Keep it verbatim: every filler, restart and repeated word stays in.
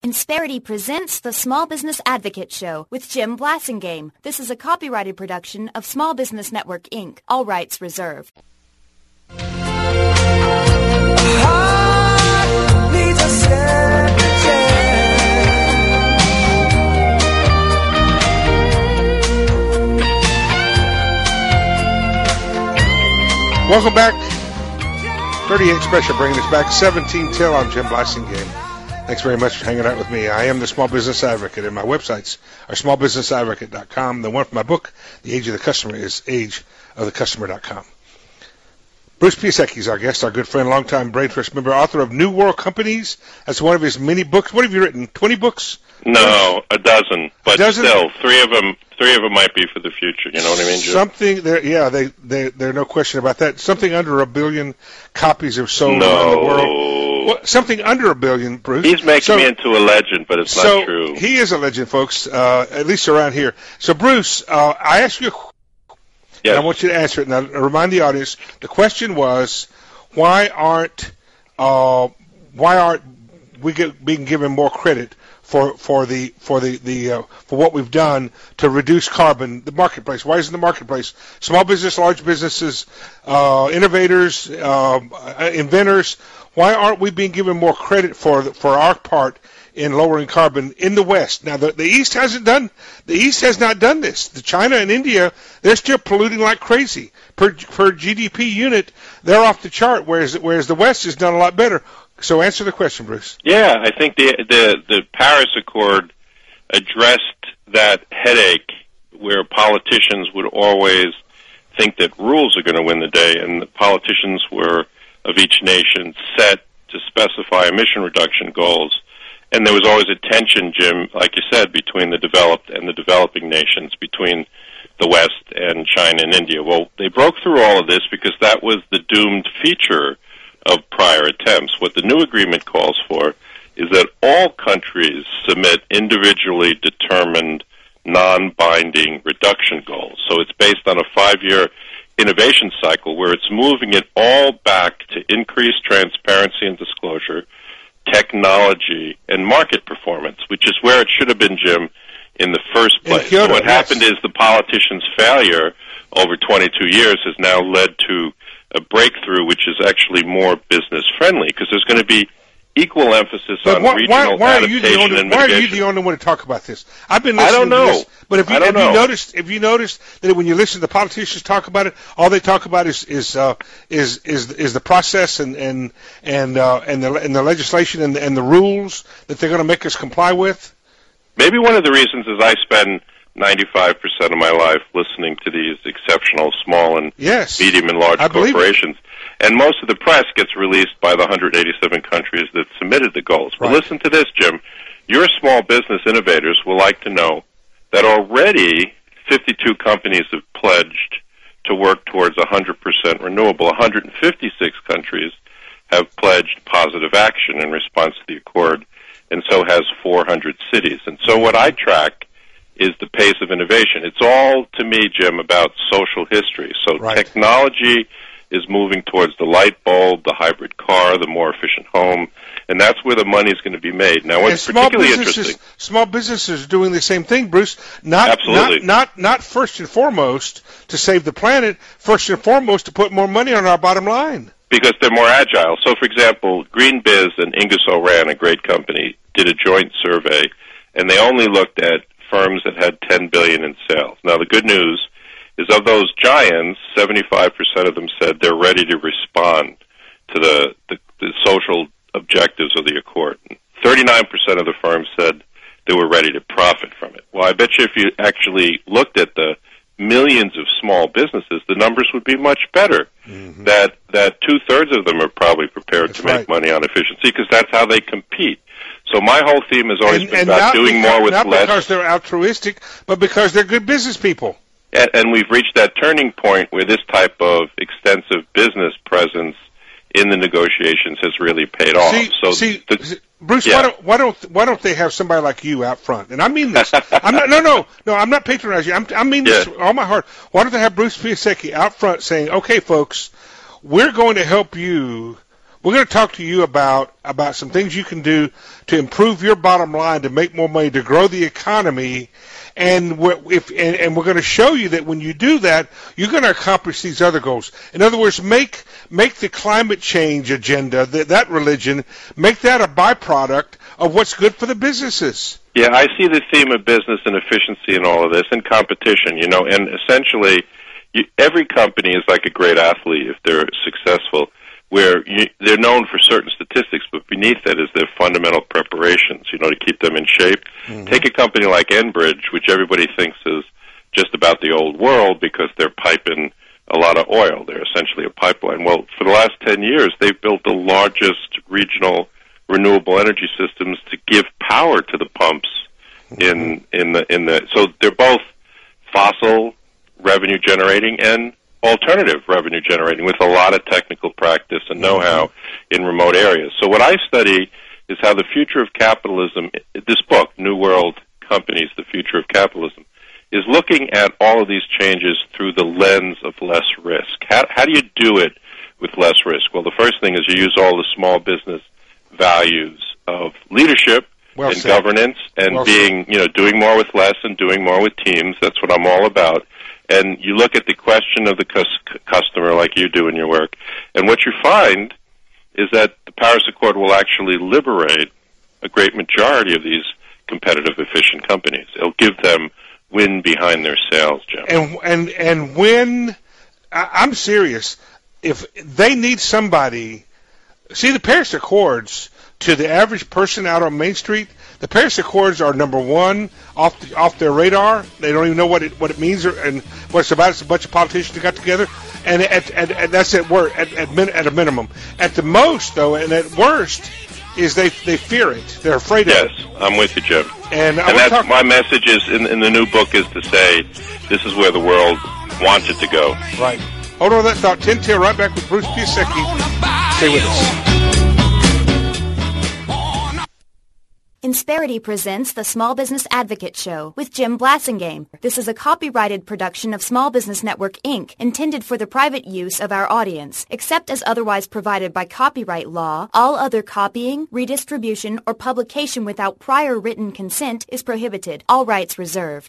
Insperity presents the Small Business Advocate Show with Jim Blasingame. This is a copyrighted production of Small Business Network, Incorporated. All rights reserved. Welcome back. thirty-eight Special bringing us back. seventeen till. I'm Jim Blasingame. Thanks very much for hanging out with me. I am the Small Business Advocate, and my websites are small business advocate dot com. The one from my book, The Age of the Customer, is age of the customer dot com. Bruce Piasecki is our guest, our good friend, longtime Braintrust member, author of New World Companies. That's one of his many books. What have you written? twenty books? No, a dozen. But a dozen? Still, three of them. Three of them might be for the future. You know what I mean, Jim? Something there, yeah. They, they, there's no question about that. Something under a billion copies are sold no. around the world. Well, something under a billion, Bruce. He's making so, me into a legend, but it's so not true. He is a legend, folks. Uh, at least around here. So, Bruce, uh, I asked you. A, yes. I want you to answer it. Now, remind the audience. The question was, why aren't uh, why aren't we get, being given more credit for for the for the the uh, for what we've done to reduce carbon? The marketplace. Why isn't the marketplace? Small business, large businesses, uh, innovators, uh, inventors. Why aren't we being given more credit for for our part in lowering carbon in the West? Now, the, the East hasn't done. The East has not done this. The China and India, they're still polluting like crazy. Per per G D P unit, they're off the chart. Whereas whereas the West has done a lot better. So answer the question, Bruce. Yeah, I think the the the Paris Accord addressed that headache where politicians would always think that rules are going to win the day, and the politicians were of each nation set to specify emission reduction goals. And there was always a tension, Jim, like you said, between the developed and the developing nations, between the West and China and India. Well, they broke through all of this because that was the doomed feature of prior attempts. What the new agreement calls for is that all countries submit individually determined, non-binding reduction goals. So it's based on a five-year innovation cycle where it's moving it all back to increased transparency and disclosure, technology, and market performance, which is where it should have been, Jim, in the first place. Kyoto, so what yes. happened is the politicians' failure over twenty-two years has now led to a breakthrough which is actually more business-friendly because there's going to be equal emphasis but on why, regional why, why adaptation are you the only, and Why mitigation. are you the only one to talk about this? I've been listening I don't know. to this, but if you, I don't have you know. noticed, if you noticed that when you listen to the politicians talk about it, all they talk about is is uh, is, is is the process and and and uh, and the and the legislation and and the rules that they're going to make us comply with. Maybe one of the reasons is I spend ninety-five percent of my life listening to these exceptional small and yes. medium and large I corporations. And most of the press gets released by the one hundred eighty-seven countries that submitted the goals. But right. listen to this, Jim. Your small business innovators will like to know that already fifty-two companies have pledged to work towards one hundred percent renewable. one hundred fifty-six countries have pledged positive action in response to the Accord, and so has four hundred cities. And so what I track is the pace of innovation. It's all, to me, Jim, about social history. So right. technology is moving towards the light bulb, the hybrid car, the more efficient home, and that's where the money is going to be made. Now, what's and small particularly businesses, interesting... Small businesses are doing the same thing, Bruce. Not, Absolutely. Not, not, not first and foremost to save the planet, first and foremost to put more money on our bottom line. Because they're more agile. So, for example, GreenBiz and Ingersoll Rand, a great company, did a joint survey, and they only looked at firms that had ten billion dollars in sales. Now, the good news is of those giants, seventy-five percent of them said they're ready to respond to the, the, the social objectives of the Accord. thirty-nine percent of the firms said they were ready to profit from it. Well, I bet you if you actually looked at the millions of small businesses, the numbers would be much better. Mm-hmm. That that two-thirds of them are probably prepared that's to make right. money on efficiency because that's how they compete. So my whole theme has always and, been and about doing because, more with not less. Not because they're altruistic, but because they're good business people. And, and we've reached that turning point where this type of extensive business presence in the negotiations has really paid off. See, so see, the, Bruce, yeah. why don't why don't why don't they have somebody like you out front? And I mean this. I'm not. No, no, no. I'm not patronizing you. I'm, I mean this yeah. with all my heart. Why don't they have Bruce Piasecki out front saying, "Okay, folks, we're going to help you we're going to talk to you about about some things you can do to improve your bottom line, to make more money, to grow the economy. And we're, if and, and we're going to show you that when you do that, you're going to accomplish these other goals. In other words, make make the climate change agenda, that, that religion, make that a byproduct of what's good for the businesses. Yeah, I see the theme of business and efficiency in all of this, and competition, you know, and essentially you, every company is like a great athlete if they're successful, where you, they're known for certain statistics, but beneath that is their fundamental preparations, you know, to keep them in shape. Mm-hmm. Take a company like Enbridge, which everybody thinks is just about the old world because they're piping a lot of oil. They're essentially a pipeline. Well, for the last ten years, they've built the largest regional renewable energy systems to give power to the pumps mm-hmm. in in the in the so they're both fossil revenue generating and alternative revenue generating with a lot of technical practice and know-how mm-hmm. in remote areas. So what I study is how the future of capitalism, this book, New World Companies, The Future of Capitalism, is looking at all of these changes through the lens of less risk. How, how do you do it with less risk? Well, the first thing is you use all the small business values of leadership well and said. governance and well being, you know, doing more with less and doing more with teams. That's what I'm all about. And you look at the question of the cus- customer like you do in your work, and what you find is that the Paris Accord will actually liberate a great majority of these competitive, efficient companies. It'll give them wind behind their sails, Jim. And and and when I, I'm serious, if they need somebody, see the Paris Accords to the average person out on Main Street. The Paris Accords are number one off the, off their radar. They don't even know what it what it means or, and what it's about. It's a bunch of politicians that got together, and at, at, at that's at work at at, min, at a minimum. At the most, though, and at worst, is they they fear it. They're afraid yes, of it. Yes, I'm with you, Jim. And, and that's talk- my message is in, in the new book is to say this is where the world wants it to go. Right. Hold on to that thought. Tin Tail right back with Bruce Piasecki. Stay with us. Insperity presents the Small Business Advocate Show with Jim Blasingame. This is a copyrighted production of Small Business Network, Incorporated, intended for the private use of our audience. Except as otherwise provided by copyright law, all other copying, redistribution, or publication without prior written consent is prohibited. All rights reserved.